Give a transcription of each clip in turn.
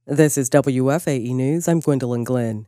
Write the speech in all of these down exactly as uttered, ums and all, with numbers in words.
This is W F A E News. I'm Gwendolyn Glenn.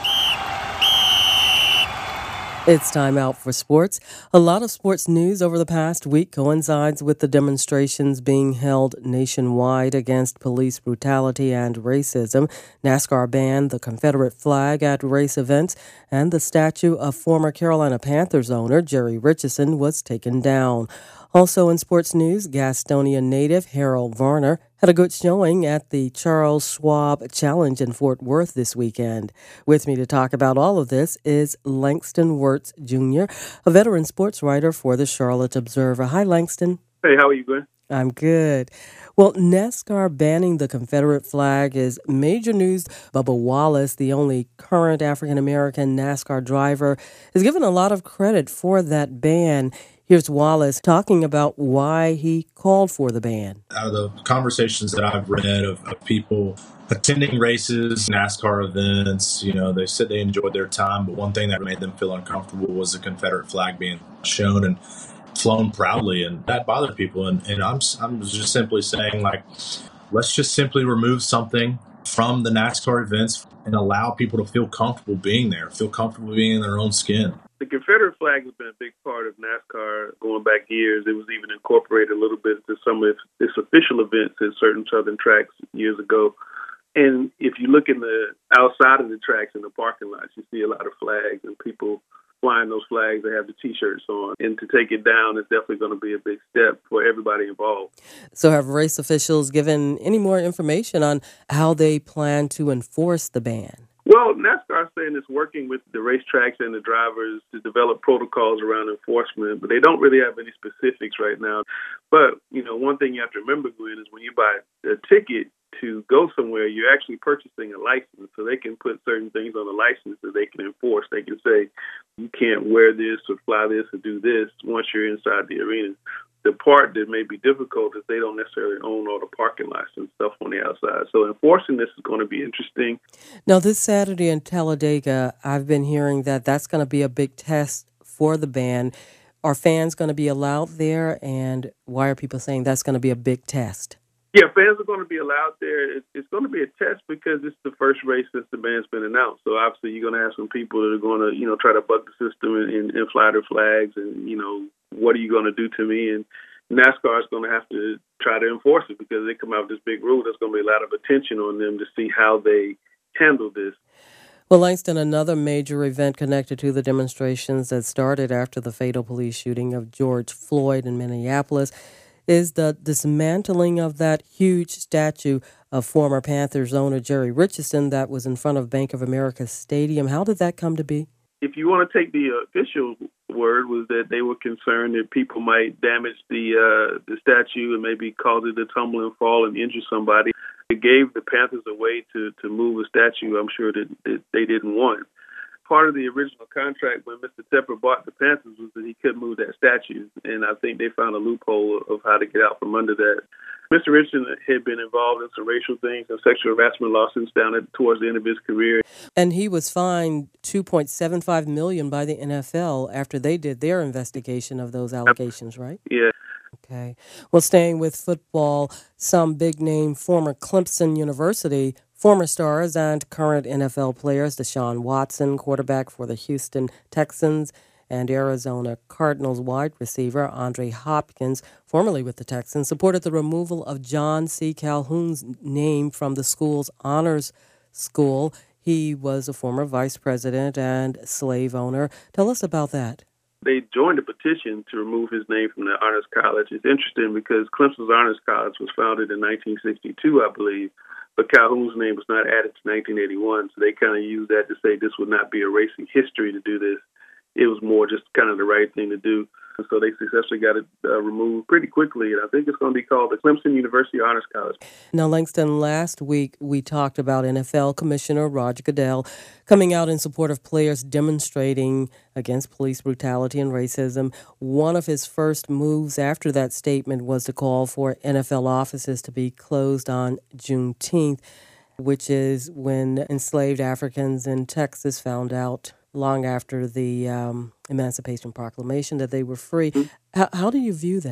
It's time out for sports. A lot of sports news over the past week coincides with the demonstrations being held nationwide against police brutality and racism. NASCAR banned the Confederate flag at race events, and the statue of former Carolina Panthers owner Jerry Richardson was taken down. Also in sports news, Gastonia native Harold Varner had a good showing at the Charles Schwab Challenge in Fort Worth this weekend. With me to talk about all of this is Langston Wirtz Junior, a veteran sports writer for the Charlotte Observer. Hi, Langston. Hey, how are you, Glenn? I'm good. Well, NASCAR banning the Confederate flag is major news. Bubba Wallace, the only current African-American NASCAR driver, is given a lot of credit for that ban. Here's Wallace talking about why he called for the ban. Out of the conversations that I've read of, of people attending races, NASCAR events, you know, they said they enjoyed their time, but one thing that made them feel uncomfortable was the Confederate flag being shown and flown proudly, and that bothered people. And, and I'm, I'm just simply saying, like, let's just simply remove something from the NASCAR events and allow people to feel comfortable being there, feel comfortable being in their own skin. The Confederate flag has been a big part of NASCAR going back years. It was even incorporated a little bit into some of its official events at certain southern tracks years ago. And if you look in the outside of the tracks in the parking lots, you see a lot of flags and people flying those flags. They have the T-shirts on. And to take it down is definitely going to be a big step for everybody involved. So have race officials given any more information on how they plan to enforce the ban? Well, NASCAR is saying it's working with the racetracks and the drivers to develop protocols around enforcement, but they don't really have any specifics right now. But, you know, one thing you have to remember, Glenn, is when you buy a ticket to go somewhere, you're actually purchasing a license. So they can put certain things on the license that they can enforce. They can say, you can't wear this or fly this or do this once you're inside the arena. The part that may be difficult is they don't necessarily own all the parking lots and stuff on the outside. So enforcing this is going to be interesting. Now, this Saturday in Talladega, I've been hearing that that's going to be a big test for the ban. Are fans going to be allowed there? And why are people saying that's going to be a big test? Yeah, fans are going to be allowed there. It's, it's going to be a test because it's the first race since the ban's been announced. So obviously you're going to have some people that are going to, you know, try to buck the system and, and, and fly their flags and, you know, what are you going to do to me? And NASCAR is going to have to try to enforce it because they come out with this big rule. There's going to be a lot of attention on them to see how they handle this. Well, Langston, another major event connected to the demonstrations that started after the fatal police shooting of George Floyd in Minneapolis is the dismantling of that huge statue of former Panthers owner Jerry Richardson that was in front of Bank of America Stadium. How did that come to be? If you want to take the official word, was that they were concerned that people might damage the uh, the statue and maybe cause it to tumble and fall and injure somebody. It gave the Panthers a way to, to move a statue I'm sure that, that they didn't want. Part of the original contract when Mister Tepper bought the Panthers was that he couldn't move that statue, and I think they found a loophole of how to get out from under that. Mister Richardson had been involved in some racial things and sexual harassment lawsuits down at, towards the end of his career. And he was fined two point seven five million dollars by the N F L after they did their investigation of those allegations, right? Yeah. Okay. Well, staying with football, some big-name former Clemson University former stars and current N F L players, Deshaun Watson, quarterback for the Houston Texans, and Arizona Cardinals wide receiver Andre Hopkins, formerly with the Texans, supported the removal of John C. Calhoun's name from the school's honors school. He was a former vice president and slave owner. Tell us about that. They joined a petition to remove his name from the Honors College. It's interesting because Clemson's Honors College was founded in nineteen sixty-two, I believe, but Calhoun's name was not added to nineteen eighty-one, so they kind of used that to say this would not be erasing history to do this. It was more just kind of the right thing to do. And so they successfully got it uh, removed pretty quickly, and I think it's going to be called the Clemson University Honors College. Now, Langston, last week we talked about N F L Commissioner Roger Goodell coming out in support of players demonstrating against police brutality and racism. One of his first moves after that statement was to call for N F L offices to be closed on Juneteenth, which is when enslaved Africans in Texas found out long after the um, Emancipation Proclamation that they were free. Mm-hmm. How, how do you view that?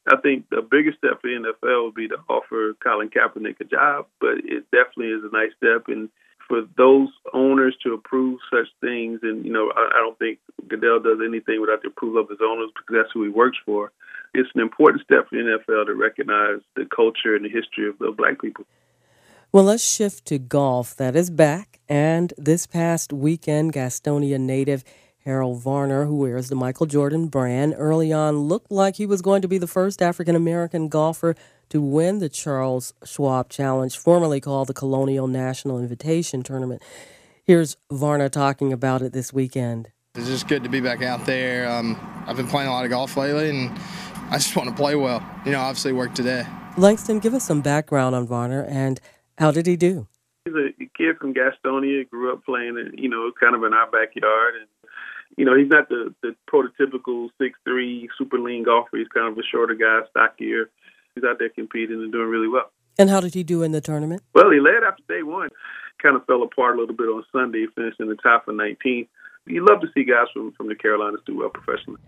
I think the biggest step for the N F L would be to offer Colin Kaepernick a job, but it definitely is a nice step. And for those owners to approve such things, and, you know, I, I don't think Goodell does anything without the approval of his owners because that's who he works for. It's an important step for the N F L to recognize the culture and the history of, of Black people. Well, let's shift to golf. That is back. And this past weekend, Gastonia native Harold Varner, who wears the Michael Jordan brand, early on looked like he was going to be the first African-American golfer to win the Charles Schwab Challenge, formerly called the Colonial National Invitation Tournament. Here's Varner talking about it this weekend. It's just good to be back out there. Um, I've been playing a lot of golf lately, and I just want to play well. You know, obviously work today. Langston, give us some background on Varner, and how did he do? He's a kid from Gastonia, grew up playing, you know, kind of in our backyard. And, you know, he's not the, the prototypical six three super lean golfer. He's kind of a shorter guy, stockier. He's out there competing and doing really well. And how did he do in the tournament? Well, he led after day one. Kind of fell apart a little bit on Sunday, finished in the top for nineteenth. You love to see guys from, from the Carolinas do well professionally.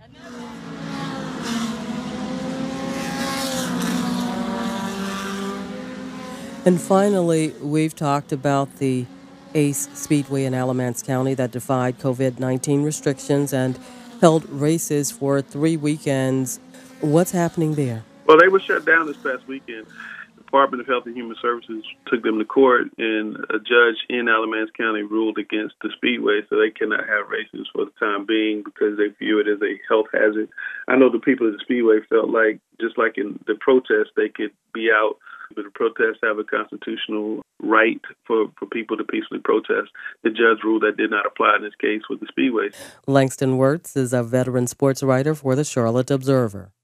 And finally, we've talked about the Ace Speedway in Alamance County that defied COVID nineteen restrictions and held races for three weekends. What's happening there? Well, they were shut down this past weekend. The Department of Health and Human Services took them to court, and a judge in Alamance County ruled against the Speedway, so they cannot have races for the time being because they view it as a health hazard. I know the people at the Speedway felt like, just like in the protest, they could be out. But the protests have a constitutional right for, for people to peacefully protest. The judge ruled that did not apply in this case with the Speedway. Langston Wirtz is a veteran sports writer for the Charlotte Observer.